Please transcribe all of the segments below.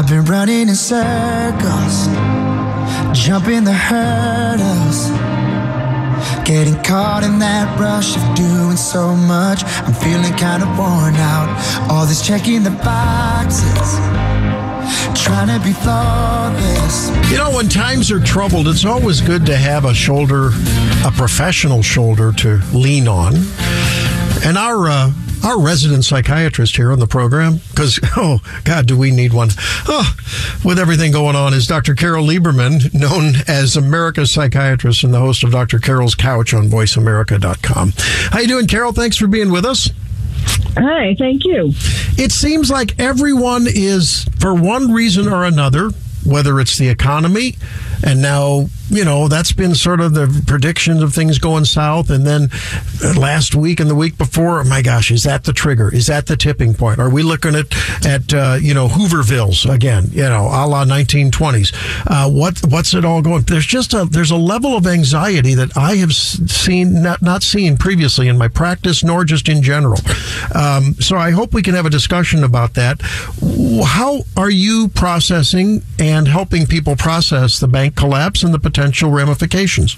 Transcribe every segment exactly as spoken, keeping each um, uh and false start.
been running in circles, jumping the hurdles, getting caught in that rush of doing so much. I'm feeling kind of worn out. All this checking the boxes, trying to be flawless. You know, when times are troubled, it's always good to have a shoulder, a professional shoulder to lean on. And our uh, our resident psychiatrist here on the program, because, oh, God, do we need one, oh, with everything going on, is Doctor Carol Lieberman, known as America's Psychiatrist and the host of Doctor Carol's Couch on voice america dot com. How you doing, Carol? Thanks for being with us. Hi, thank you. It seems like everyone is, for one reason or another, whether it's the economy, and now, you know, that's been sort of the predictions of things going south. And then last week and the week before, oh my gosh, is that the trigger? Is that the tipping point? Are we looking at, at uh, you know, Hoovervilles again, you know, a la nineteen twenties? Uh, what What's it all going? There's just a, there's a level of anxiety that I have seen, not, not seen previously in my practice, nor just in general. Um, so I hope we can have a discussion about that. How are you processing and helping people process the bank collapse and the potential ramifications?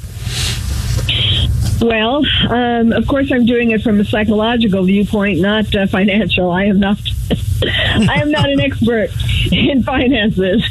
Well, um, of course, I'm doing it from a psychological viewpoint, not uh, financial. I am not. I am not an expert in finances.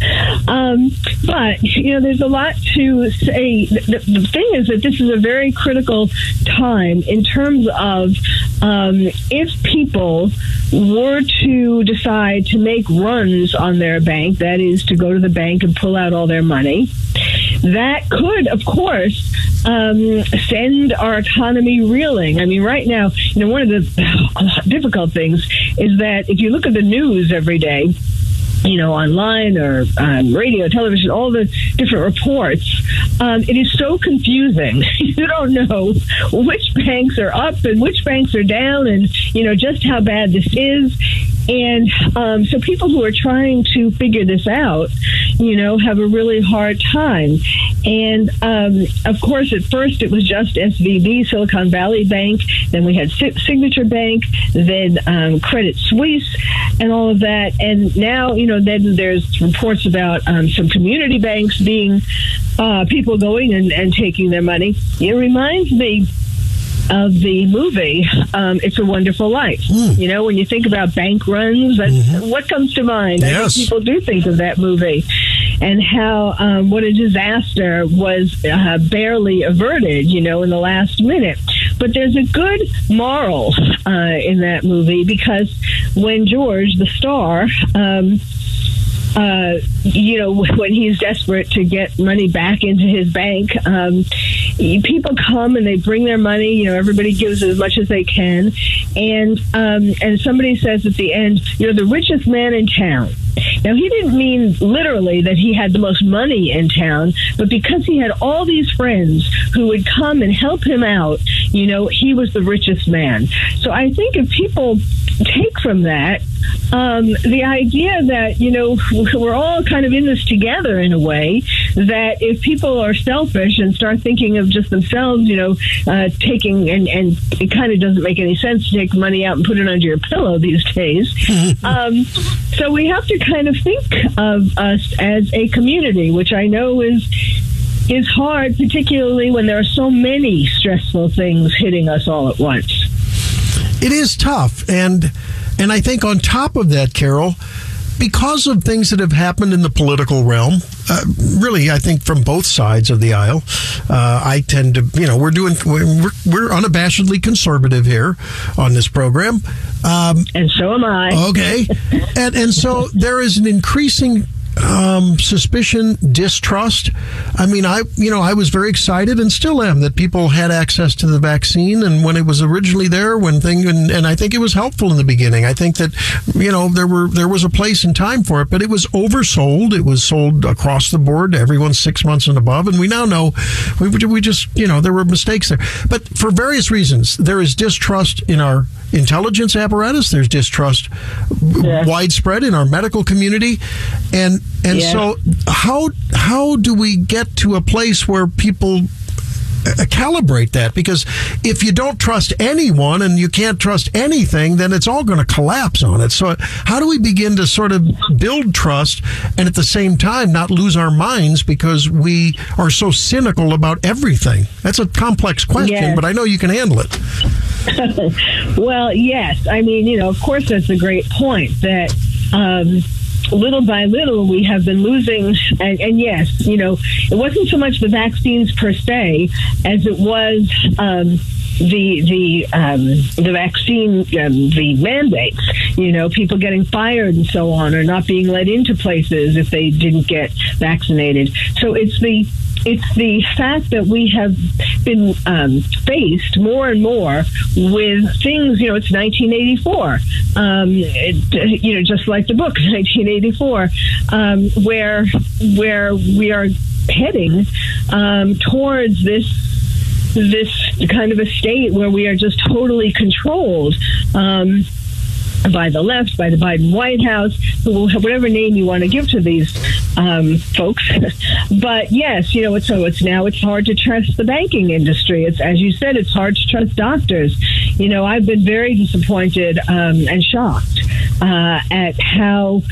um, but, you know, there's a lot to say. The, the thing is that this is a very critical time in terms of um, if people were to decide to make runs on their bank, that is to go to the bank and pull out all their money, that could, of course, um, send our economy reeling. I mean, right now, you know, one of the difficult things is that if you look at the news every day, you know, online or um, radio, television, all the different reports, um, it is so confusing. You don't know which banks are up and which banks are down and, you know, just how bad this is. And um, so people who are trying to figure this out, you know, have a really hard time. And, um, of course, at first it was just S V B, Silicon Valley Bank. Then we had Signature Bank, then um, Credit Suisse and all of that. And now, you know, then there's reports about um, some community banks being uh, people going and, and taking their money. It reminds me of the movie um, It's a Wonderful Life. Mm. You know, when you think about bank runs, that's mm-hmm. what comes to mind. Yes. I think people do think of that movie and how um, what a disaster was uh, barely averted, you know, in the last minute. But there's a good moral uh, in that movie because when George, the star, um, Uh, you know, when he's desperate to get money back into his bank, um, people come and they bring their money. You know, everybody gives as much as they can, and um, and somebody says at the end, "You're the richest man in town." Now, he didn't mean literally that he had the most money in town, but because he had all these friends who would come and help him out, you know, he was the richest man. So I think if people take from that um, the idea that, you know, we're all kind of in this together in a way, that if people are selfish and start thinking of just themselves, you know, uh, taking, and, and it kind of doesn't make any sense to take money out and put it under your pillow these days. um, so we have to kind of think of us as a community, which I know is is hard, particularly when there are so many stressful things hitting us all at once. It is tough. And and I think on top of that, Carol, because of things that have happened in the political realm, uh, really, I think from both sides of the aisle, uh, I tend to, you know, we're doing, we're, we're unabashedly conservative here on this program. Um, and so am I. Okay. and, and so there is an increasing um, suspicion, distrust. I mean, I, you know, I was very excited and still am that people had access to the vaccine. And when it was originally there, when thing, and, and I think it was helpful in the beginning. I think that, you know, there were, there was a place and time for it, but it was oversold. It was sold across the board to everyone six months and above. And we now know we, we just, you know, there were mistakes there, but for various reasons, there is distrust in our intelligence apparatus. There's distrust yeah. widespread in our medical community. And and yeah. so how how do we get to a place where people uh, calibrate that, because if you don't trust anyone and you can't trust anything, then it's all going to collapse on it. So how do we begin to sort of build trust and at the same time not lose our minds because we are so cynical about everything? That's a complex question, yes. but I know you can handle it. Well, yes. I mean, you know, of course, that's a great point that um, little by little we have been losing. And, and yes, you know, it wasn't so much the vaccines per se as it was um, the the um, the vaccine, um, the mandates. You know, people getting fired and so on, or not being let into places if they didn't get vaccinated. So it's the It's the fact that we have been um, faced more and more with things. You know, it's nineteen eighty-four. Um, it, you know, just like the book nineteen eighty-four, um, where where we are heading um, towards this this kind of a state where we are just totally controlled. Um, by the left, by the Biden White House, whatever name you want to give to these um, folks. But yes, you know, it's, so it's now it's hard to trust the banking industry. It's, as you said, it's hard to trust doctors. You know, I've been very disappointed um, and shocked uh, at how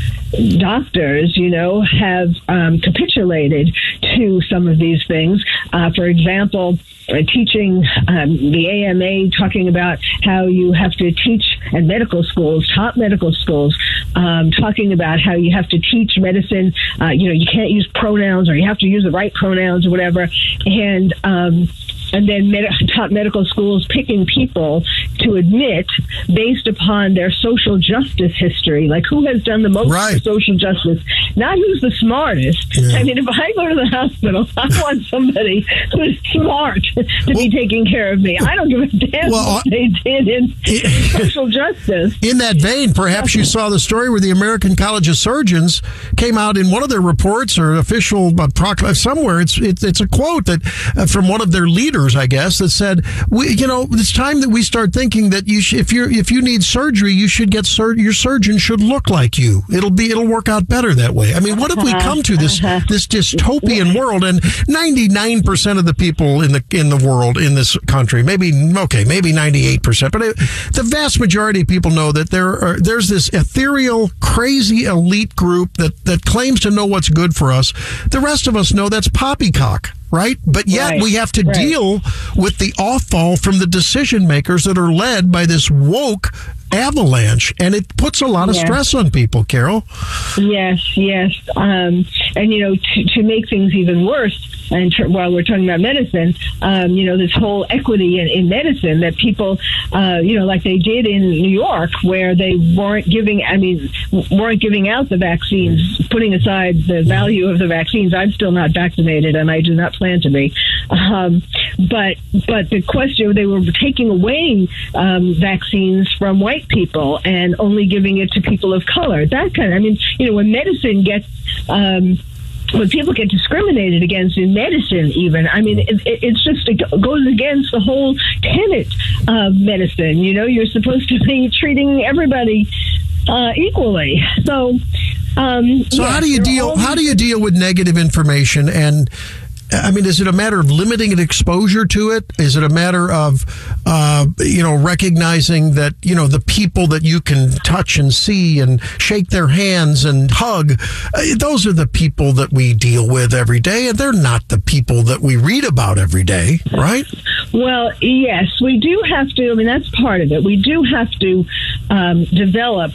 doctors, you know, have um, capitulated to some of these things. Uh, for example, uh, teaching um, the A M A talking about how you have to teach at medical schools, top medical schools, um, talking about how you have to teach medicine. Uh, you know, you can't use pronouns, or you have to use the right pronouns or whatever. And um, and then med- top medical schools picking people to admit based upon their social justice history, like who has done the most right. for social justice, not who's the smartest. Yeah. I mean, if I go to the hospital, I want somebody who's smart to well, be taking care of me. I don't give a damn well, what they did in, in social justice. In that vein, perhaps you saw the story where the American College of Surgeons came out in one of their reports or official uh, procl- somewhere. It's it, it's a quote that uh, from one of their leaders, I guess, that said, "We, you know, it's time that we start thinking that you sh- if you if you need surgery, you should get sur- your surgeon should look like you. It'll be it'll work out better that way." I mean, what have we come to this this dystopian world? And ninety-nine percent of the people in the in the world in this country, maybe okay, maybe ninety-eight percent, but it, the vast majority of people know that there are there's this ethereal, crazy elite group that that claims to know what's good for us. The rest of us know that's poppycock. Right? But yet right. we have to right. deal with the offall from the decision makers that are led by this woke avalanche. And it puts a lot of yes. stress on people, Carol. Yes, yes. Um, and, you know, to, to make things even worse, and tr- while we're talking about medicine, um, you know, this whole equity in, in medicine that people, uh, you know, like they did in New York, where they weren't giving, I mean, weren't giving out the vaccines, putting aside the value of the vaccines. I'm still not vaccinated, and I do not plan to be. Um, but but the question, they were taking away um, vaccines from white people and only giving it to people of color. That kind of, I mean, you know, when medicine gets, um, when people get discriminated against in medicine, even, I mean, it, it, it's just, it goes against the whole tenet of medicine. You know, you're supposed to be treating everybody uh, equally. So, um, so yeah, how do you deal? How do you deal with negative information? And I mean, is it a matter of limiting an exposure to it? Is it a matter of, uh, you know, recognizing that, you know, the people that you can touch and see and shake their hands and hug, uh, those are the people that we deal with every day, and they're not the people that we read about every day, right? Well, yes, we do have to. I mean, that's part of it. We do have to um, develop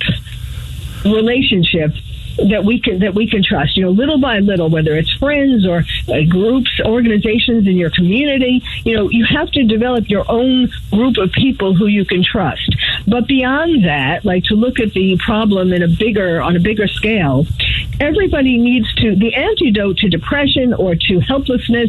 relationships that we can that we can trust, you know, little by little, whether it's friends or uh, groups, organizations in your community. You know, you have to develop your own group of people who you can trust. But beyond that, like to look at the problem in a bigger on a bigger scale, everybody needs to. The antidote to depression or to helplessness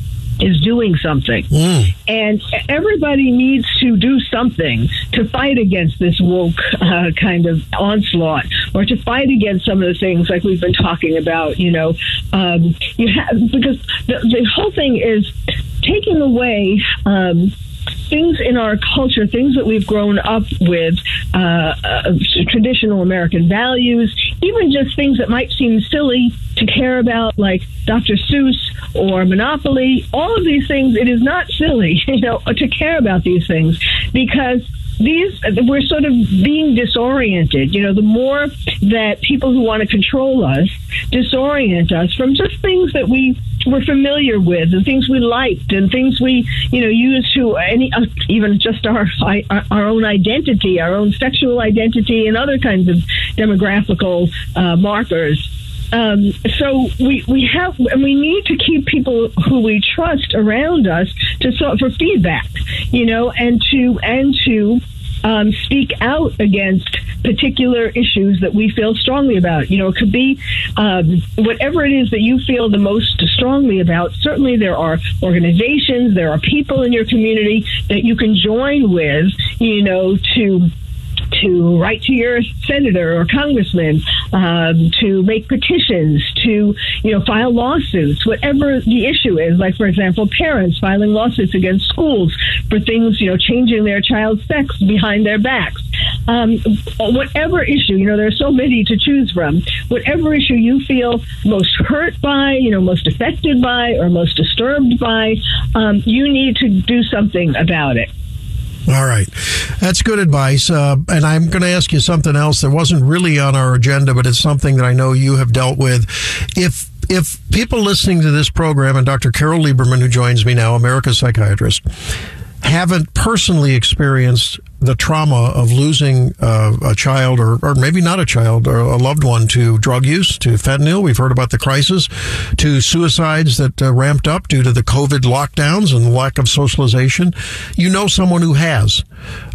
is doing something. Mm. And everybody needs to do something to fight against this woke uh, kind of onslaught, or to fight against some of the things like we've been talking about, you know. Um, you have, because the, the whole thing is taking away um, things in our culture, things that we've grown up with, uh, uh, traditional American values, even just things that might seem silly to care about, like Doctor Seuss or Monopoly, all of these things, it is not silly, you know, to care about these things, because these, we're sort of being disoriented. You know, the more that people who want to control us disorient us from just things that we were familiar with and things we liked and things we, you know, use to any, uh, even just our, our own identity, our own sexual identity and other kinds of demographical uh, markers. Um, so we, we have, and we need to keep people who we trust around us to sort for feedback, you know, and to, and to, um, speak out against particular issues that we feel strongly about. You know, it could be, um, whatever it is that you feel the most strongly about. Certainly there are organizations, there are people in your community that you can join with, you know, to, to write to your senator or congressman, um, to make petitions, to, you know, file lawsuits, whatever the issue is. Like, for example, parents filing lawsuits against schools for things, you know, changing their child's sex behind their backs. Um, whatever issue, you know, there are so many to choose from. Whatever issue you feel most hurt by, you know, most affected by, or most disturbed by, um, you need to do something about it. All right. That's good advice. Uh, and I'm going to ask you something else that wasn't really on our agenda, but it's something that I know you have dealt with. If if people listening to this program, and Doctor Carol Lieberman, who joins me now, America's psychiatrist, haven't personally experienced the trauma of losing uh, a child, or, or maybe not a child, or a loved one, to drug use, to fentanyl. We've heard about the crisis, to suicides that uh, ramped up due to the COVID lockdowns and lack of socialization. You know someone who has.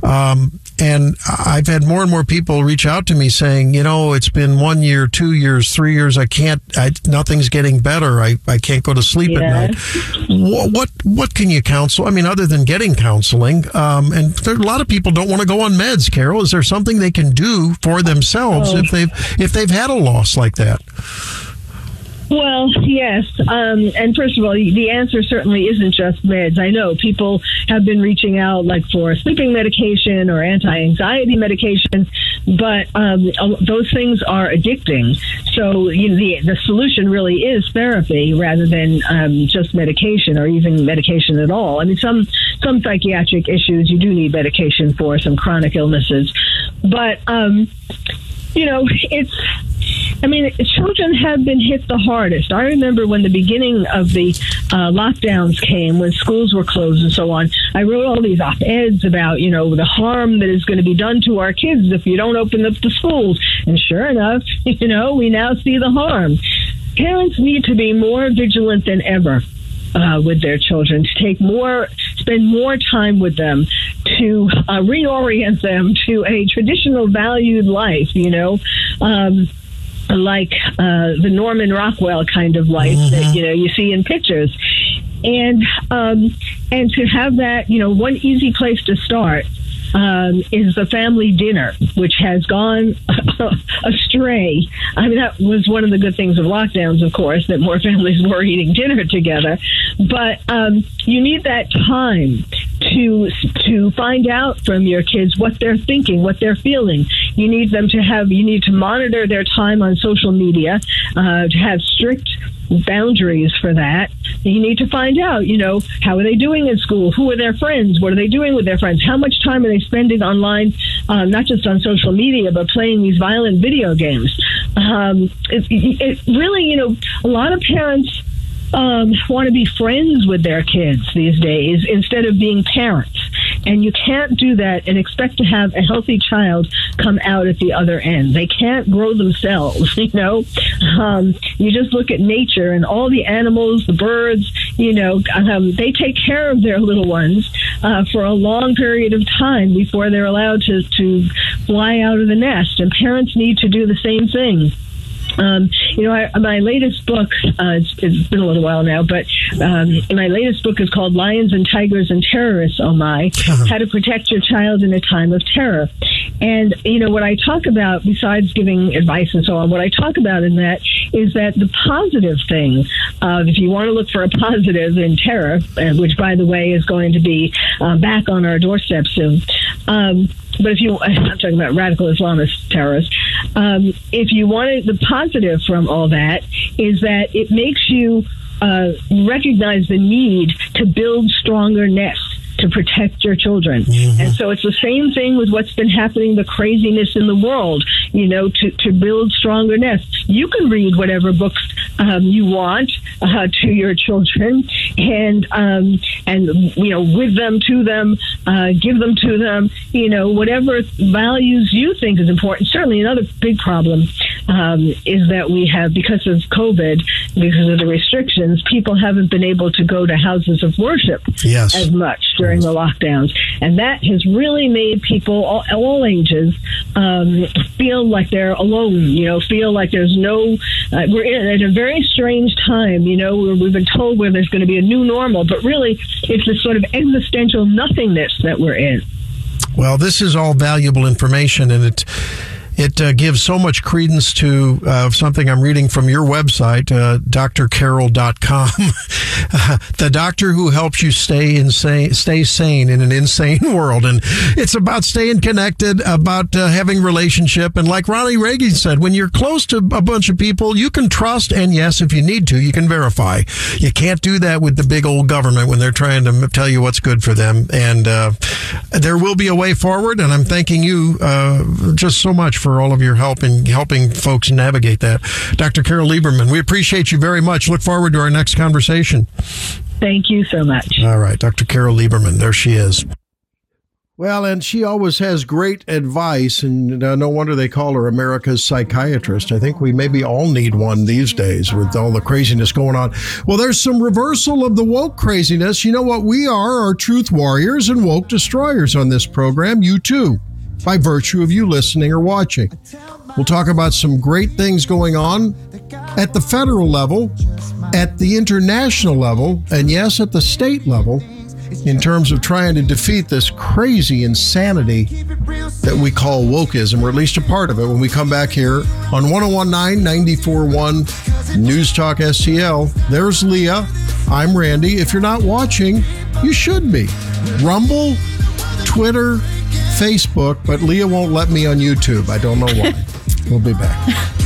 Um, and I've had more and more people reach out to me saying, you know, it's been one year, two years, three years. I can't, I, nothing's getting better. I, I can't go to sleep yeah. at night. What, what, what can you counsel? I mean, other than getting counseling, um, and there, a lot of people don't want to go on meds, Carol. Is there something they can do for themselves oh. if they've, if they've had a loss like that? Well, yes. Um, and first of all, the answer certainly isn't just meds. I know people have been reaching out like for sleeping medication or anti-anxiety medication, but um, those things are addicting. So you know, the, the solution really is therapy rather than um, just medication or even medication at all. I mean, some, some psychiatric issues you do need medication for, some chronic illnesses. But, um, you know, it's... I mean, children have been hit the hardest. I remember when the beginning of the uh, lockdowns came, when schools were closed and so on, I wrote all these op-eds about, you know, the harm that is going to be done to our kids if you don't open up the schools. And sure enough, you know, we now see the harm. Parents need to be more vigilant than ever uh, with their children, to take more, spend more time with them, to uh, reorient them to a traditional valued life, you know, um, like uh, the Norman Rockwell kind of life mm-hmm. that, you know, you see in pictures. And um, and to have that, you know, one easy place to start um, is the family dinner, which has gone astray. I mean, that was one of the good things of lockdowns, of course, that more families were eating dinner together. But um, you need that time to to find out from your kids what they're thinking, what they're feeling. You need them to have, you need to monitor their time on social media, uh, to have strict boundaries for that. You need to find out, you know, how are they doing in school? Who are their friends? What are they doing with their friends? How much time are they spending online, uh, not just on social media, but playing these violent video games? Um, it, it really, you know, a lot of parents um, want to be friends with their kids these days instead of being parents. And you can't do that and expect to have a healthy child come out at the other end. They can't grow themselves, you know. Um, you just look at nature and all the animals, the birds, you know, um, they take care of their little ones uh, for a long period of time before they're allowed to, to fly out of the nest. And parents need to do the same thing. Um, you know, I, my latest book, uh, it's, it's been a little while now, but um, my latest book is called Lions and Tigers and Terrorists, Oh My, uh-huh. How to Protect Your Child in a Time of Terror. And, you know, what I talk about, besides giving advice and so on, what I talk about in that is that the positive thing, uh, if you want to look for a positive in terror, uh, which, by the way, is going to be uh, back on our doorstep soon, um, but if you, I'm talking about radical Islamist terrorists, um, if you wanted the positive from all that, is that it makes you uh, recognize the need to build stronger nests to protect your children. Mm-hmm. And so it's the same thing with what's been happening, the craziness in the world, you know, to, to build stronger nests. You can read whatever books um, you want uh, to your children and, um, and, you know, with them, to them, uh, give them to them, you know, whatever values you think is important. Certainly another big problem um, is that we have, because of COVID, because of the restrictions, people haven't been able to go to houses of worship yes. as much during the lockdowns. And that has really made people, all, all ages, um, feel like they're alone, you know, feel like there's no, uh, we're in at a very strange time, you know, where we've been told where there's going to be a new normal, but really it's this sort of existential nothingness that we're in. Well, this is all valuable information, and it It uh, gives so much credence to uh, something I'm reading from your website, uh, D R carol dot com. uh, the doctor who helps you stay insane, stay sane in an insane world. And it's about staying connected, about uh, having relationship. And like Ronnie Reagan said, when you're close to a bunch of people, you can trust. And yes, if you need to, you can verify. You can't do that with the big old government when they're trying to tell you what's good for them. And uh, there will be a way forward. And I'm thanking you uh, just so much for for all of your help in helping folks navigate that. Doctor Carol Lieberman, we appreciate you very much. Look forward to our next conversation. Thank you so much. All right, Doctor Carol Lieberman, there she is. Well, and she always has great advice, and uh, no wonder they call her America's psychiatrist. I think we maybe all need one these days with all the craziness going on. Well, there's some reversal of the woke craziness. You know what we are? Are truth warriors and woke destroyers on this program. You too, by virtue of you listening or watching. We'll talk about some great things going on at the federal level, at the international level, and yes, at the state level, in terms of trying to defeat this crazy insanity that we call wokeism, or at least a part of it, when we come back here on one oh one point nine, ninety-four point one News Talk S T L. There's Leah. I'm Randy. If you're not watching, you should be. Rumble, Twitter, Facebook, but Leah won't let me on YouTube. I don't know why. We'll be back.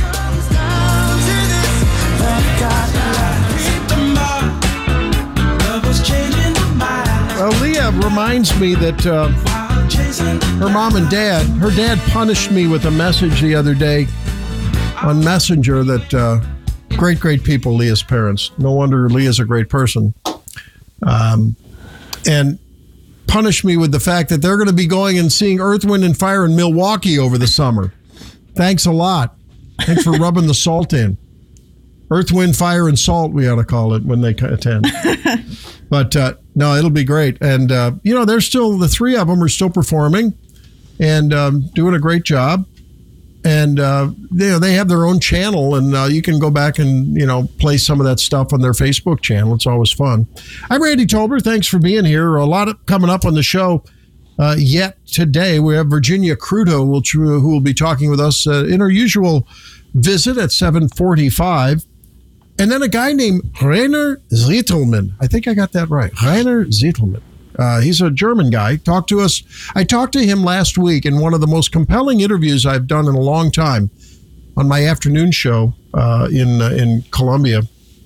Well, Leah reminds me that uh, her mom and dad, her dad punished me with a message the other day on Messenger that uh, great, great people, Leah's parents. No wonder Leah's a great person. Um, and punished me with the fact that they're going to be going and seeing Earth, Wind, and Fire in Milwaukee over the summer. Thanks a lot. Thanks for rubbing the salt in. Earth, Wind, Fire, and Salt, we ought to call it when they attend. But uh, no, it'll be great. And, uh, you know, they're still, the three of them are still performing and um, doing a great job. And, uh, you know, they have their own channel, and uh, you can go back and, you know, play some of that stuff on their Facebook channel. It's always fun. I'm Randy Tolber. Thanks for being here. A lot of, coming up on the show uh, yet today. We have Virginia Crudo, which, who will be talking with us uh, in our usual visit at seven forty-five. And then a guy named Rainer Zittelmann. I think I got that right. Rainer Zittelmann. Uh, he's a German guy. Talked to us. I talked to him last week in one of the most compelling interviews I've done in a long time on my afternoon show uh, in uh, in Columbia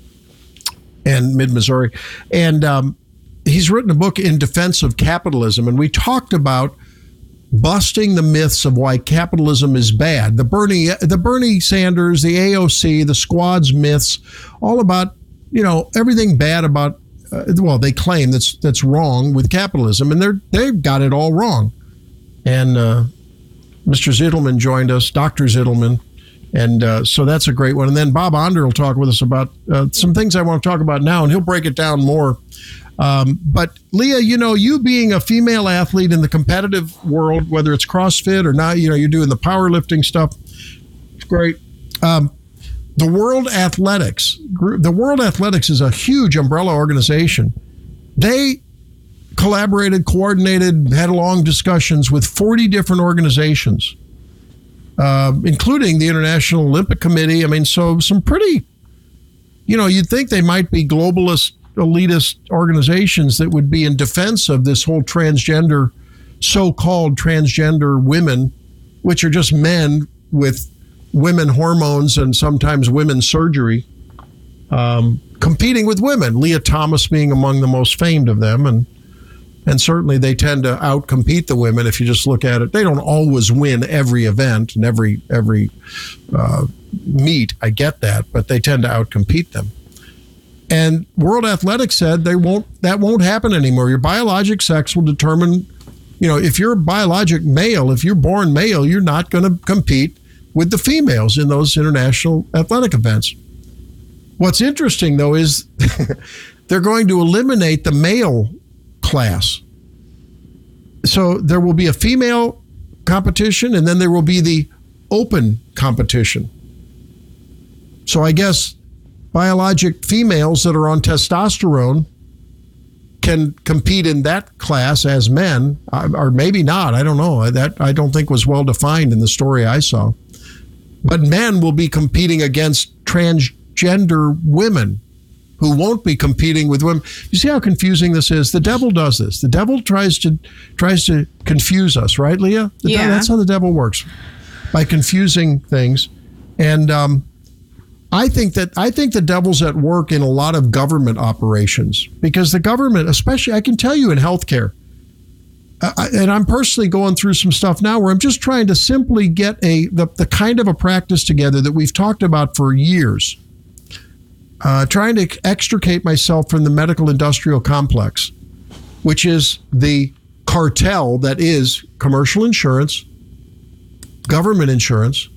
and mid-Missouri. And um, he's written a book in defense of capitalism. And we talked about busting the myths of why capitalism is bad. The Bernie, the Bernie Sanders, the A O C, the Squad's myths, all about, you know, everything bad about, uh, well, they claim that's that's wrong with capitalism, and they're they've got it all wrong. And uh, Mister Zittelmann joined us, Doctor Zittelmann, and uh, so that's a great one. And then Bob Onder will talk with us about uh, some things I want to talk about now, and he'll break it down more. Um, but Leah, you know, you being a female athlete in the competitive world, whether it's CrossFit or not, you know, you're doing the powerlifting stuff. It's great. Um, the World Athletics, the World Athletics is a huge umbrella organization. They collaborated, coordinated, had long discussions with forty different organizations uh, including the International Olympic Committee. I mean, so some pretty, you know, you'd think they might be globalist, elitist organizations that would be in defense of this whole transgender, so-called transgender women, which are just men with women hormones and sometimes women's surgery, um, competing with women. Leah Thomas being among the most famed of them, and and certainly they tend to outcompete the women. If you just look at it, they don't always win every event and every every uh, meet. I get that, but they tend to outcompete them. And World Athletics said they won't. That won't happen anymore. Your biologic sex will determine. You know, if you're a biologic male, if you're born male, you're not going to compete with the females in those international athletic events. What's interesting, though, is they're going to eliminate the male class. So there will be a female competition, and then there will be the open competition. So I guess biologic females that are on testosterone can compete in that class as men, or maybe not. I don't know. That I don't think was well defined in the story I saw. But men will be competing against transgender women who won't be competing with women. You see how confusing this is? The devil does this. The devil tries to tries to confuse us, right, Leah? The yeah. de- that's how the devil works, by confusing things. And um, I think that I think the devil's at work in a lot of government operations, because the government, especially, I can tell you in healthcare, I, and I'm personally going through some stuff now where I'm just trying to simply get a the, the kind of a practice together that we've talked about for years, uh, trying to extricate myself from the medical industrial complex, which is the cartel that is commercial insurance, government insurance,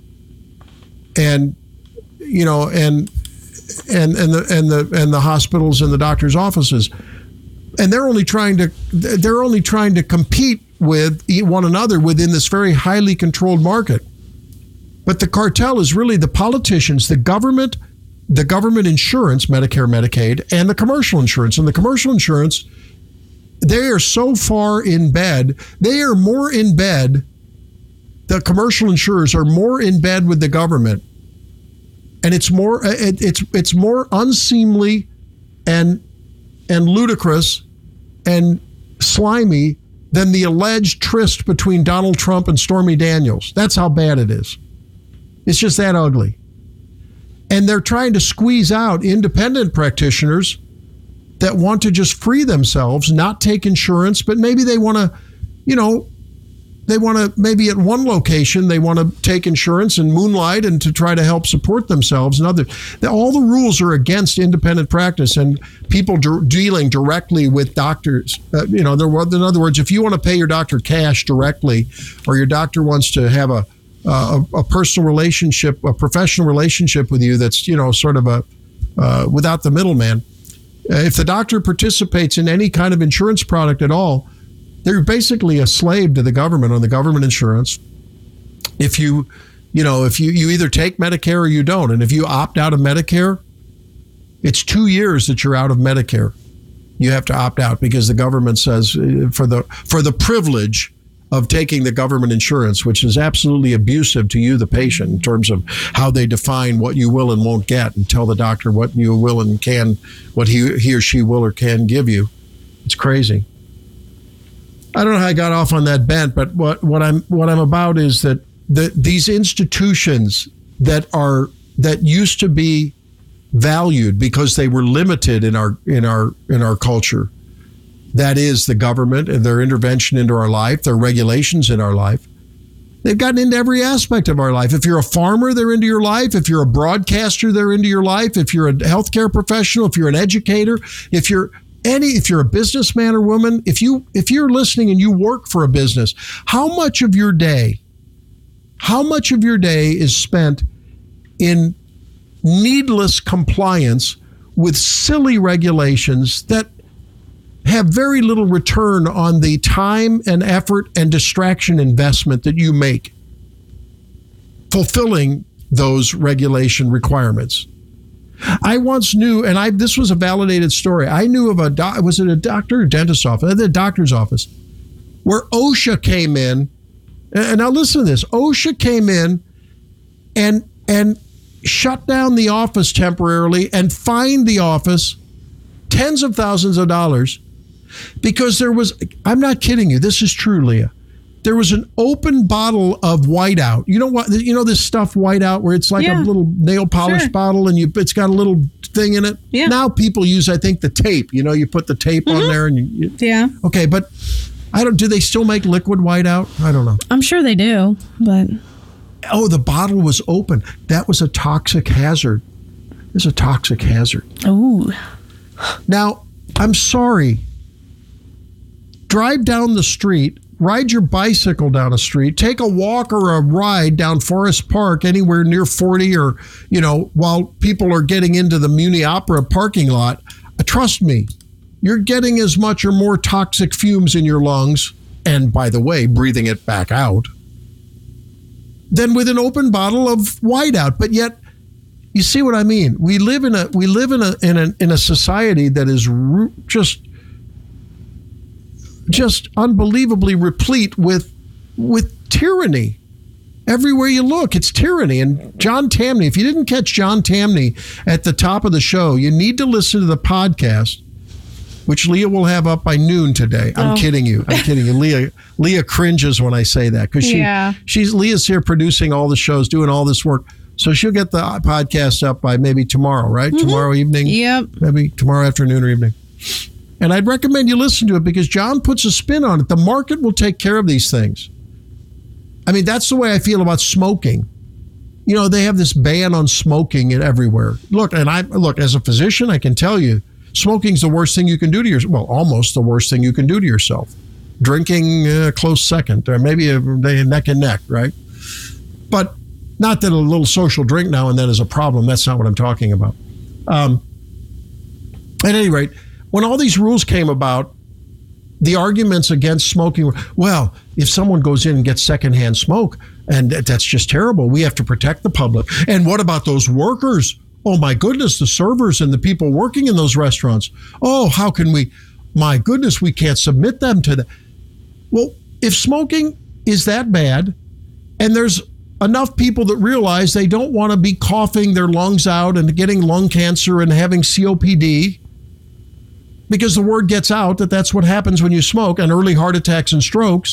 and you know, and and and the and the and the hospitals and the doctors' offices. And they're only trying to they're only trying to compete with one another within this very highly controlled market. But the cartel is really the politicians, the government, the government insurance, Medicare, Medicaid, and the commercial insurance. And the commercial insurance, they are so far in bed, they are more in bed, the commercial insurers are more in bed with the government. And it's more it, it's it's more unseemly and and ludicrous and slimy than the alleged tryst between Donald Trump and Stormy Daniels. That's how bad it is. It's just that ugly. And they're trying to squeeze out independent practitioners that want to just free themselves, not take insurance, but maybe they want to, you know, they want to, maybe at one location, they want to take insurance and moonlight and to try to help support themselves and others. All the rules are against independent practice and people de- dealing directly with doctors. Uh, you know, there, in other words, if you want to pay your doctor cash directly, or your doctor wants to have a, a, a personal relationship, a professional relationship with you that's, you know, sort of a, uh, without the middleman. Uh, if the doctor participates in any kind of insurance product at all, they're basically a slave to the government on the government insurance. If you, you know, if you, you either take Medicare or you don't. And if you opt out of Medicare, it's two years that you're out of Medicare. You have to opt out because the government says for the for the privilege of taking the government insurance, which is absolutely abusive to you, the patient, in terms of how they define what you will and won't get and tell the doctor what you will and can, what he, he or she will or can give you. It's crazy. I don't know how I got off on that bent, but what, what I'm what I'm about is that the, these institutions that are that used to be valued because they were limited in our in our in our culture, that is the government and their intervention into our life, their regulations in our life. They've gotten into every aspect of our life. If you're a farmer, they're into your life. If you're a broadcaster, they're into your life. If you're a healthcare professional, if you're an educator, if you're Any, if you're a businessman or woman, if you if you're listening and you work for a business, how much of your day, how much of your day is spent in needless compliance with silly regulations that have very little return on the time and effort and distraction investment that you make fulfilling those regulation requirements? I once knew, and I this was a validated story. I knew of a doc, was it a doctor or dentist office? The doctor's office, where OSHA came in And now listen to this. OSHA came in and and shut down the office temporarily and fined the office tens of thousands of dollars because there was, I'm not kidding you, this is true, Leah. There was an open bottle of whiteout. You know what? You know this stuff whiteout where it's like yeah. a little nail polish sure. bottle and you it's got a little thing in it. Yeah. Now people use, I think, the tape. You know, you put the tape mm-hmm. on there and you, you yeah. Okay, but I don't. Do they still make liquid whiteout? I don't know. I'm sure they do, but oh, the bottle was open. That was a toxic hazard. It's a toxic hazard. Oh. Now, I'm sorry. Drive down the street. Ride your bicycle down a street, take a walk or a ride down Forest Park anywhere near forty or, you know, while people are getting into the Muni Opera parking lot. Uh, trust me, you're getting as much or more toxic fumes in your lungs, and by the way, breathing it back out, than with an open bottle of whiteout. But yet, you see what I mean? We live in a we live in a in a in a society that is ru- just just unbelievably replete with with tyranny. Everywhere you look, it's tyranny. And John Tamny, if you didn't catch John Tamny at the top of the show, you need to listen to the podcast, which Leah will have up by noon today. I'm oh. kidding you. I'm kidding you. Leah Leah cringes when I say that because she yeah. she's Leah's here producing all the shows, doing all this work. So she'll get the podcast up by maybe tomorrow, right? Mm-hmm. Tomorrow evening? Yep. Maybe tomorrow afternoon or evening. And I'd recommend you listen to it because John puts a spin on it. The market will take care of these things. I mean, that's the way I feel about smoking. You know, they have this ban on smoking everywhere. Look, and I look, as a physician, I can tell you, smoking's the worst thing you can do to yourself. Well, almost the worst thing you can do to yourself. Drinking, a uh, close second, or maybe a, a neck and neck, right? But not that a little social drink now and then is a problem. That's not what I'm talking about. Um, at any rate, when all these rules came about, the arguments against smoking were, well, if someone goes in and gets secondhand smoke, and that's just terrible, we have to protect the public. And what about those workers? Oh, my goodness, the servers and the people working in those restaurants. Oh, how can we, my goodness, we can't submit them to that. Well, if smoking is that bad, and there's enough people that realize they don't want to be coughing their lungs out and getting lung cancer and having C O P D, because the word gets out that that's what happens when you smoke, and early heart attacks and strokes,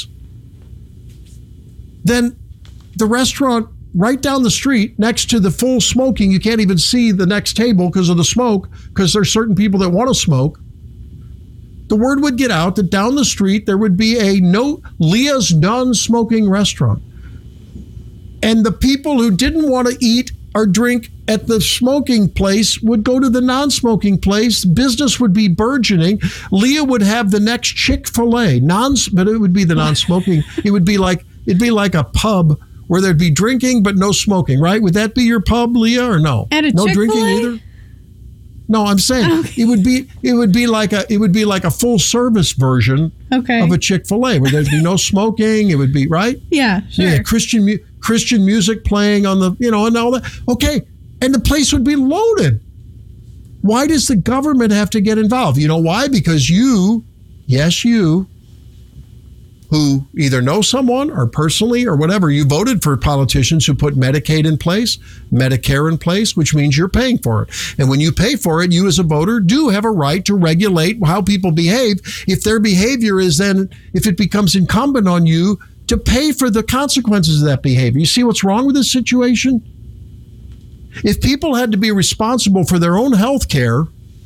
then the restaurant right down the street next to the full smoking, you can't even see the next table because of the smoke, because there's certain people that want to smoke. The word would get out that down the street there would be a no Leah's non-smoking restaurant. And the people who didn't want to eat or drink at the smoking place would go to the non-smoking place. Business would be burgeoning. Leah would have the next Chick-fil-A, non, but it would be the non-smoking. It would be like it'd be like a pub where there'd be drinking but no smoking, right? Would that be your pub, Leah, or no? At a no Chick-fil-A? Drinking either. No, I'm saying okay. it would be it would be like a it would be like a full service version okay. of a Chick-fil-A where there'd be no smoking. It would be right. Yeah, sure. Yeah, Christian mu- Christian music playing on the you know and all that. Okay. And the place would be loaded. Why does the government have to get involved? You know why? Because you, yes, you, who either know someone or personally or whatever, you voted for politicians who put Medicaid in place, Medicare in place, which means you're paying for it. And when you pay for it, you as a voter do have a right to regulate how people behave if their behavior is then, if it becomes incumbent on you to pay for the consequences of that behavior. You see what's wrong with this situation? If people had to be responsible for their own health care,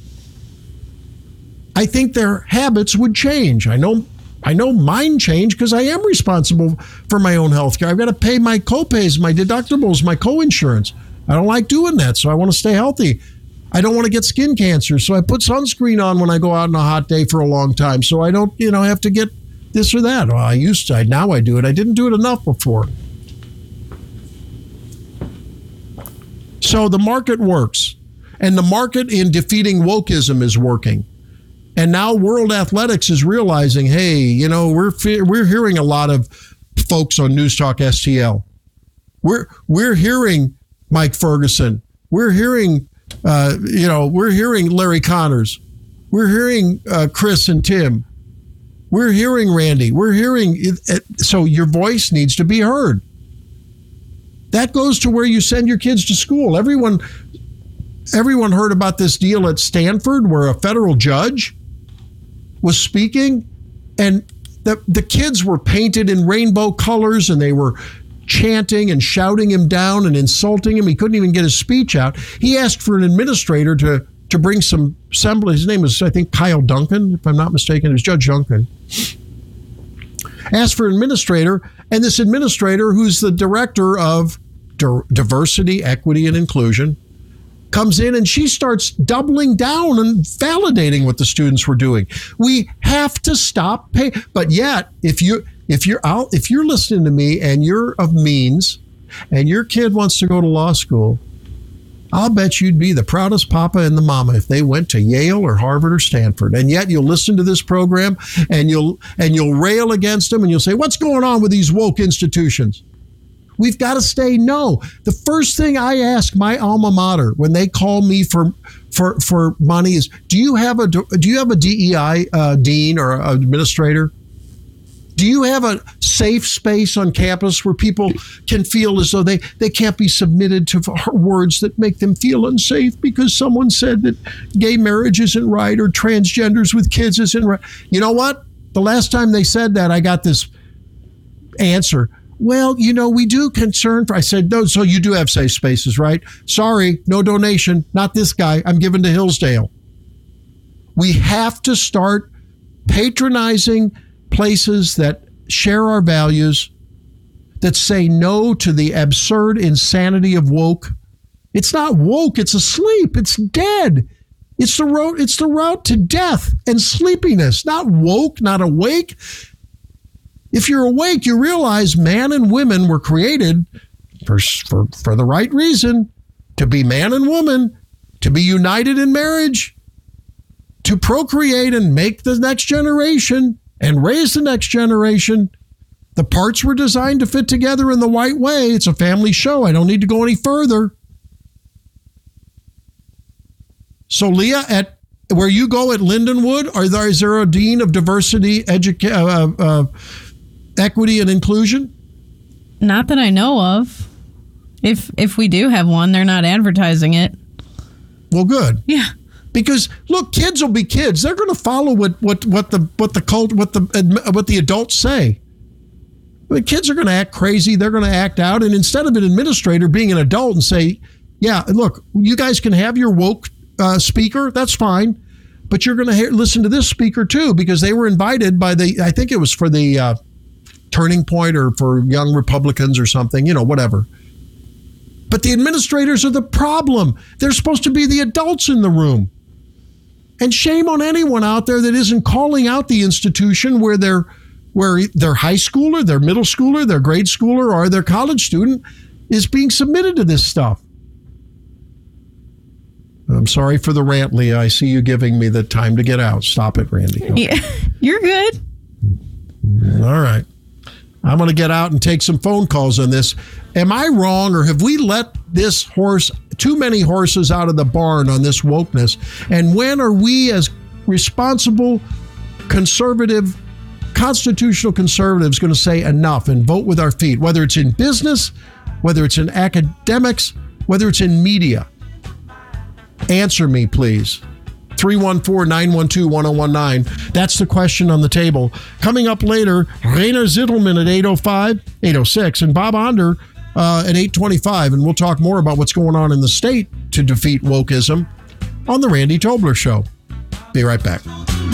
I think their habits would change. I know I know mine change because I am responsible for my own health care. I've got to pay my copays, my deductibles, my co-insurance. I don't like doing that, so I want to stay healthy. I don't want to get skin cancer, so I put sunscreen on when I go out on a hot day for a long time, so I don't, you know, have to get this or that. Well, I used to. Now I do it. I didn't do it enough before. So the market works, and the market in defeating wokeism is working. And now World Athletics is realizing, hey, you know, we're we're hearing a lot of folks on News Talk S T L. We're we're hearing Mike Ferguson. We're hearing, uh, you know, we're hearing Larry Connors. We're hearing uh, Chris and Tim. We're hearing, Randy. We're hearing. It, it, so your voice needs to be heard. That goes to where you send your kids to school. Everyone, everyone heard about this deal at Stanford where a federal judge was speaking, and the the kids were painted in rainbow colors, and they were chanting and shouting him down and insulting him. He couldn't even get his speech out. He asked for an administrator to to bring some semblance. His name was, I think, Kyle Duncan, if I'm not mistaken. It was Judge Duncan. Asked for an administrator, and this administrator, who's the director of D- Diversity, Equity, and Inclusion, comes in and she starts doubling down and validating what the students were doing. We have to stop pay. But yet, if you if you're out, if you're listening to me and you're of means, and your kid wants to go to law school, I'll bet you'd be the proudest papa and the mama if they went to Yale or Harvard or Stanford. And yet you'll listen to this program and you'll and you'll rail against them and you'll say, what's going on with these woke institutions? We've got to say no. The first thing I ask my alma mater when they call me for for for money is, do you have a do you have a D E I uh, dean or administrator? Do you have a safe space on campus where people can feel as though they, they can't be submitted to words that make them feel unsafe because someone said that gay marriage isn't right or transgenders with kids isn't right? You know what? The last time they said that, I got this answer. Well, you know, we do concern for, I said, no, so you do have safe spaces, right? Sorry, no donation, not this guy. I'm giving to Hillsdale. We have to start patronizing places that share our values, that say no to the absurd insanity of woke. It's not woke, it's asleep, it's dead. It's the road, it's the route to death and sleepiness, not woke, not awake. If you're awake, you realize man and women were created for, for, for the right reason, to be man and woman, to be united in marriage, to procreate and make the next generation and raise the next generation. The parts were designed to fit together in the right way. It's a family show. I don't need to go any further. So, Leah, at where you go at Lindenwood, are there, is there a dean of diversity, educa- uh, uh, equity, and inclusion? Not that I know of. If if we do have one, they're not advertising it. Well, good. Yeah. Because look, kids will be kids. They're going to follow what what what the what the cult what the what the adults say. The kids are going to act crazy. They're going to act out. And instead of an administrator being an adult and say, "Yeah, look, you guys can have your woke uh, speaker. That's fine, but you're going to hear, listen to this speaker too," because they were invited by the. I think it was for the uh, Turning Point or for Young Republicans or something. You know, whatever. But the administrators are the problem. They're supposed to be the adults in the room. And shame on anyone out there that isn't calling out the institution where their where their high schooler, their middle schooler, their grade schooler, or their college student is being submitted to this stuff. I'm sorry for the rant, Leah. I see you giving me the time to get out. Stop it, Randy. Yeah, you're good. All right. I'm going to get out and take some phone calls on this. Am I wrong, or have we let this horse, too many horses out of the barn on this wokeness? And when are we, as responsible, conservative, constitutional conservatives, going to say enough and vote with our feet, whether it's in business, whether it's in academics, whether it's in media? Answer me, please. three one four, nine one two, one oh one nine. That's the question on the table. Coming up later, Rainer Zittelman at eight oh five, eight oh six, and Bob Onder uh, at eight twenty-five. And we'll talk more about what's going on in the state to defeat wokeism on The Randy Tobler Show. Be right back.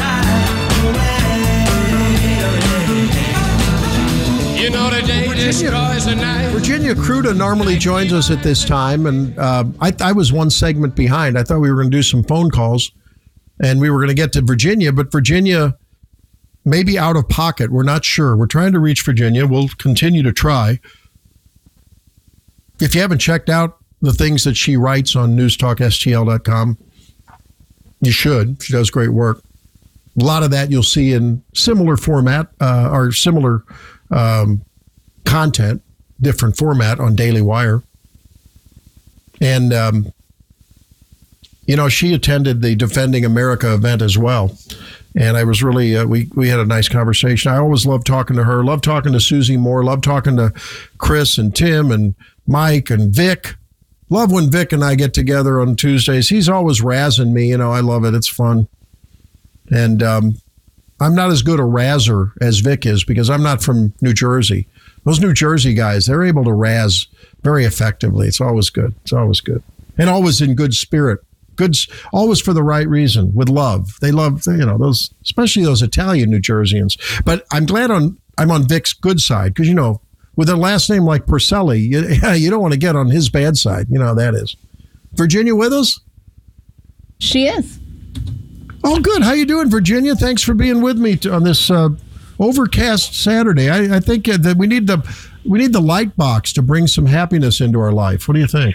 You know the day destroys the night. Virginia Kruta normally joins us at this time, and uh, I, I was one segment behind. I thought we were going to do some phone calls, and we were going to get to Virginia, but Virginia may be out of pocket. We're not sure. We're trying to reach Virginia. We'll continue to try. If you haven't checked out the things that she writes on news talk S T L dot com, you should. She does great work. A lot of that you'll see in similar format uh, or similar um, content, different format on Daily Wire. And, um, you know, she attended the Defending America event as well. And I was really, uh, we, we had a nice conversation. I always love talking to her, love talking to Susie Moore, love talking to Chris and Tim and Mike and Vic. Love when Vic and I get together on Tuesdays. He's always razzing me. You know, I love it. It's fun. And um, I'm not as good a razzer as Vic is because I'm not from New Jersey. Those New Jersey guys, they're able to razz very effectively. It's always good. It's always good. And always in good spirit. Good, always for the right reason, with love. They love, you know, those, especially those Italian New Jerseyans. But I'm glad on I'm on Vic's good side because, you know, with a last name like Porcelli, you, you don't want to get on his bad side. You know how that is. Virginia with us? She is. Oh, good. How you doing, Virginia? Thanks for being with me to, on this uh, overcast Saturday. I, I think that we need the we need the light box to bring some happiness into our life. What do you think?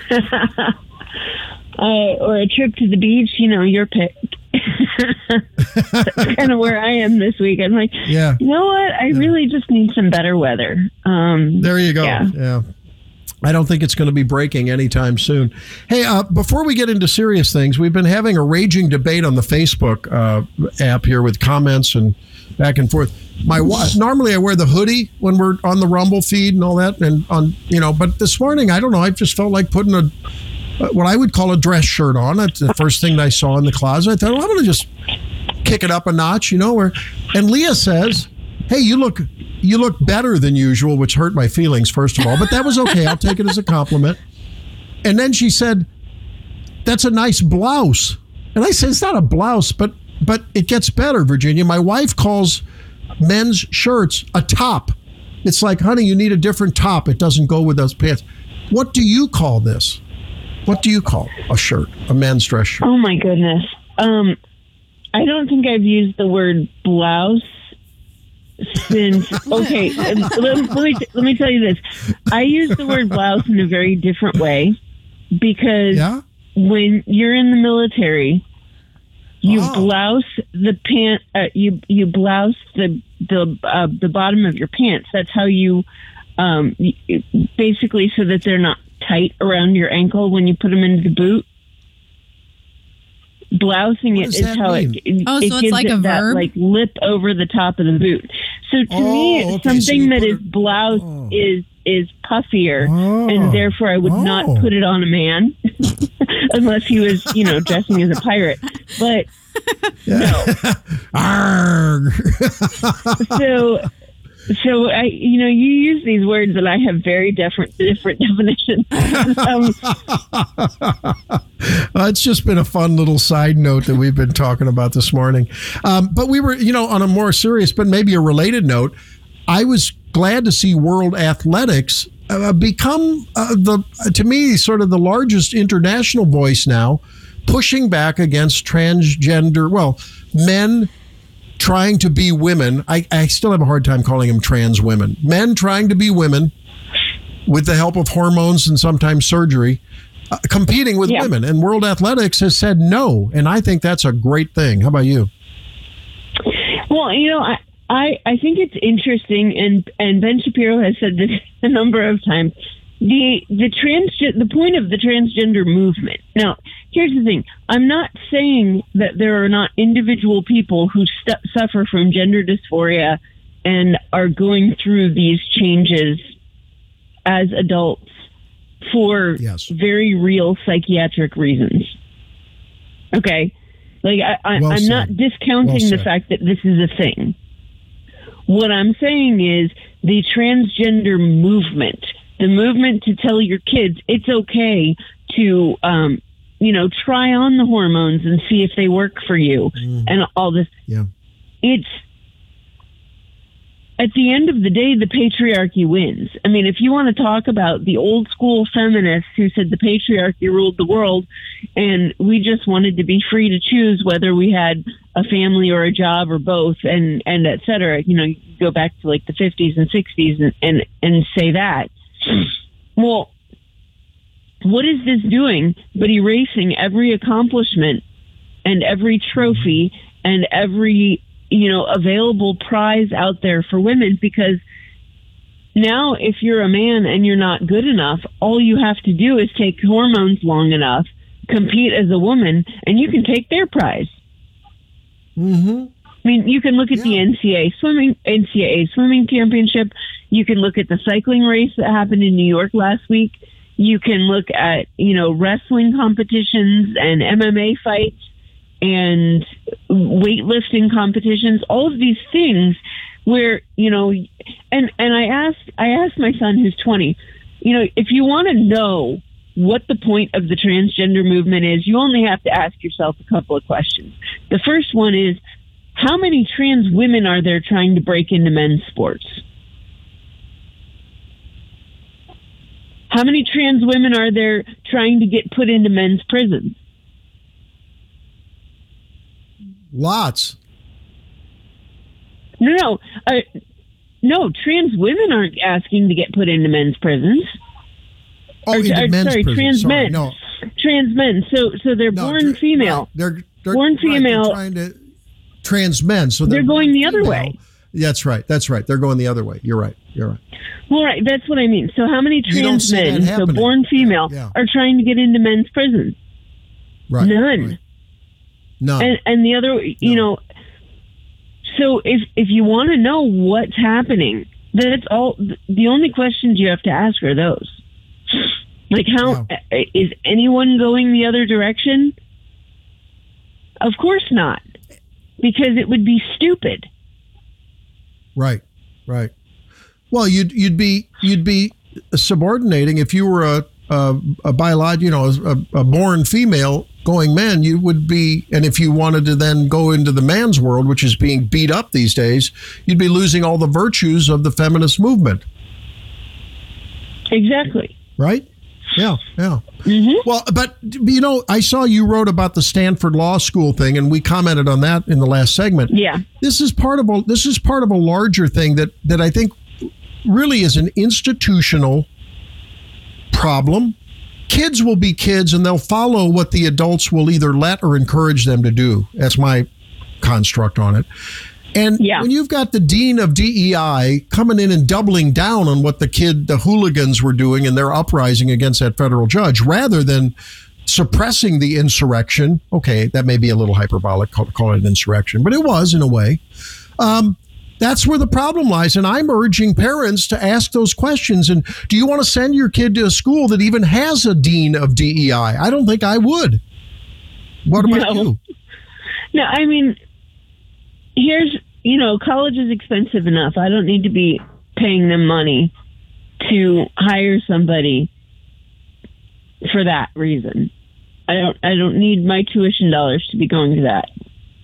Uh, or a trip to the beach, you know, your pick. That's kind of where I am this week. I'm like, yeah. You know what? I yeah. really just need some better weather. Um, there you go. Yeah. yeah. I don't think it's going to be breaking anytime soon. Hey, uh, before we get into serious things, we've been having a raging debate on the Facebook uh, app here with comments and back and forth. My wife, normally I wear the hoodie when we're on the Rumble feed and all that, and on you know. But this morning, I don't know. I just felt like putting a what I would call a dress shirt on. It's the first thing that I saw in the closet. I thought, well, I'm going to just kick it up a notch, you know. Where, and Leah says, "Hey, you look you look better than usual," which hurt my feelings, first of all. But that was okay. I'll take it as a compliment. And then she said, "That's a nice blouse." And I said, "It's not a blouse, but but it gets better, Virginia. My wife calls men's shirts a top. It's like, honey, you need a different top. It doesn't go with those pants." What do you call this? What do you call a shirt, a men's dress shirt? Oh, my goodness. Um, I don't think I've used the word blouse since, okay, let, let, me, let me tell you this. I use the word blouse in a very different way because yeah? when you're in the military, you oh. blouse the pant, uh, you, you blouse the, the, uh, the bottom of your pants. That's how you, um, basically so that they're not tight around your ankle when you put them into the boot. Blousing it is how mean? it, it, oh, it so gives it's like it a that verb? like lip over the top of the boot. So to oh, me, it's okay, something so that is it, blouse oh. is is puffier, oh. and therefore I would oh. not put it on a man unless he was, you know, dressing as a pirate. But no. so. So I, you know, you use these words, and I have very different, different definitions. um, uh, it's just been a fun little side note that we've been talking about this morning. Um, but we were, you know, on a more serious, but maybe a related note, I was glad to see World Athletics uh, become uh, the, to me, sort of the largest international voice now, pushing back against transgender, well, men trying to be women. I, I still have a hard time calling them trans women. Men trying to be women with the help of hormones and sometimes surgery, uh, competing with yeah. women. And World Athletics has said no. And I think that's a great thing. How about you? Well, you know, I, I, I think it's interesting, and, and Ben Shapiro has said this a number of times. The the trans the point of the transgender movement. Now, here's the thing. I'm not saying that there are not individual people who st- suffer from gender dysphoria and are going through these changes as adults for yes. very real psychiatric reasons. Okay? Like, I, I, well I'm said. not discounting well the fact that this is a thing. What I'm saying is the transgender movement, the movement to tell your kids it's okay to, um, you know, try on the hormones and see if they work for you mm. and all this. Yeah. It's, at the end of the day, the patriarchy wins. I mean, if you want to talk about the old school feminists who said the patriarchy ruled the world and we just wanted to be free to choose whether we had a family or a job or both, and, and et cetera, you know, you go back to like the fifties and sixties and, and, and say that. Well, what is this doing but erasing every accomplishment and every trophy and every, you know, available prize out there for women? Because now if you're a man and you're not good enough, all you have to do is take hormones long enough, compete as a woman, and you can take their prize. Mm-hmm. I mean, you can look at Yeah. the N C A A swimming N C A A swimming championship. You can look at the cycling race that happened in New York last week. You can look at, you know, wrestling competitions and M M A fights and weightlifting competitions. All of these things where, you know, and and I asked I asked my son who's twenty, you know, if you want to know what the point of the transgender movement is, you only have to ask yourself a couple of questions. The first one is, how many trans women are there trying to break into men's sports? How many trans women are there trying to get put into men's prisons? Lots. No, no. Uh, no, trans women aren't asking to get put into men's prisons. Oh, Or- into or, men's sorry, prisons. trans Sorry, men. No, Trans men. So so they're no, born tra- female. right. They're, they're Born right, they're female. trying to trans men. So They're they're going born the other female. way. That's right. That's right. They're going the other way. You're right. You're right. Well, right, that's what I mean. So how many You don't trans see that men, so happening. born female, Yeah. are trying to get into men's prisons? Right. None. Right. None. And and the other, you No. know, so if if you want to know what's happening, that's all. The only questions you have to ask are those. Like, how is anyone going the other direction? Of course not, because it would be stupid. Right, right. Well, you'd you'd be you'd be subordinating if you were a a, a biolog, you know, a, a born female going man. You would be, and if you wanted to then go into the man's world, which is being beat up these days, you'd be losing all the virtues of the feminist movement. Exactly. Right? Yeah, yeah. Mm-hmm. Well, but you know, I saw you wrote about the Stanford Law School thing, and we commented on that in the last segment. Yeah. This is part of a this is part of a larger thing that that I think really is an institutional problem. Kids will be kids, and they'll follow what the adults will either let or encourage them to do. That's my construct on it. And Yeah. when you've got the dean of D E I coming in and doubling down on what the kid, the hooligans were doing in their uprising against that federal judge, rather than suppressing the insurrection. Okay, that may be a little hyperbolic, call, call it an insurrection, but it was in a way. Um, that's where the problem lies. And I'm urging parents to ask those questions. And do you want to send your kid to a school that even has a dean of D E I? I don't think I would. What about No. you? No, I mean, here's, you know, college is expensive enough. I don't need to be paying them money to hire somebody for that reason. I don't I don't need my tuition dollars to be going to that.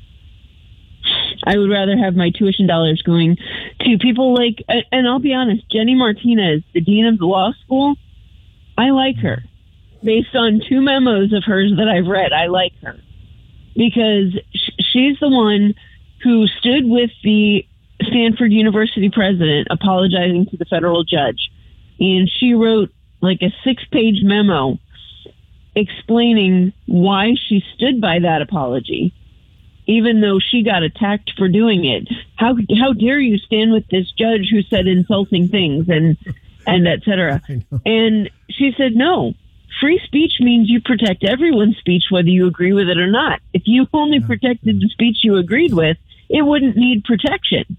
I would rather have my tuition dollars going to people like, and I'll be honest, Jenny Martinez, the dean of the law school, I like her. Based on two memos of hers that I've read, I like her. Because sh- she's the one who stood with the Stanford University president apologizing to the federal judge. And she wrote like a six-page memo explaining why she stood by that apology, even though she got attacked for doing it. How how dare you stand with this judge who said insulting things and, and et cetera. And she said, no. Free speech means you protect everyone's speech, whether you agree with it or not. If you only protected the speech you agreed with, it wouldn't need protection.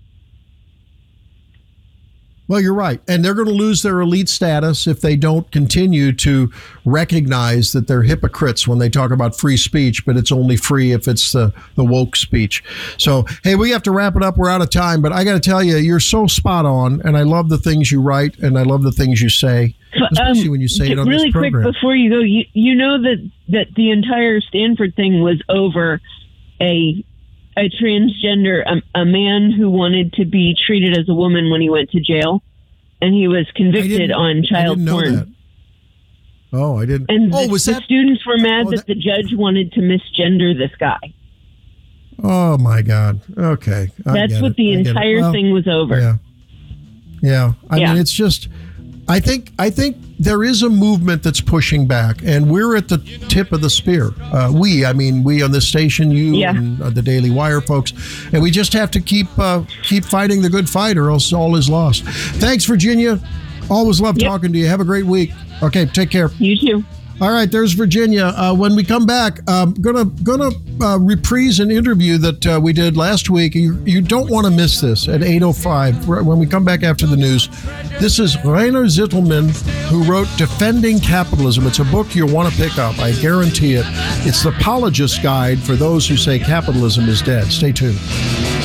Well, you're right. And they're going to lose their elite status if they don't continue to recognize that they're hypocrites when they talk about free speech, but it's only free if it's the, the woke speech. So, hey, we have to wrap it up. We're out of time, but I got to tell you, you're so spot on, and I love the things you write, and I love the things you say, especially Um, when you say it on really this program. quick before you go, you, you know that, that the entire Stanford thing was over a a transgender, a, a man who wanted to be treated as a woman when he went to jail, and he was convicted on child I didn't know porn. that. Oh, I didn't. And oh, the, was the that? students were mad oh, that, that- the judge wanted to misgender this guy. Oh my God. Okay, I That's get what it. the I get it. entire Well, thing was over. Yeah. Yeah. I Yeah. mean, it's just, I think, I think there is a movement that's pushing back, and we're at the tip of the spear. Uh, we, I mean, we on this station, you Yeah. and uh, the Daily Wire folks, and we just have to keep, uh, keep fighting the good fight, or else all is lost. Thanks, Virginia. Always love Yep. talking to you. Have a great week. Okay. Take care. You too. All right, there's Virginia. Uh, when we come back, I'm gonna gonna uh, reprise an interview that uh, we did last week. You, you don't want to miss this at eight oh five when we come back after the news. This is Rainer Zittelman, who wrote Defending Capitalism. It's a book you'll want to pick up. I guarantee it. It's the apologist's guide for those who say capitalism is dead. Stay tuned.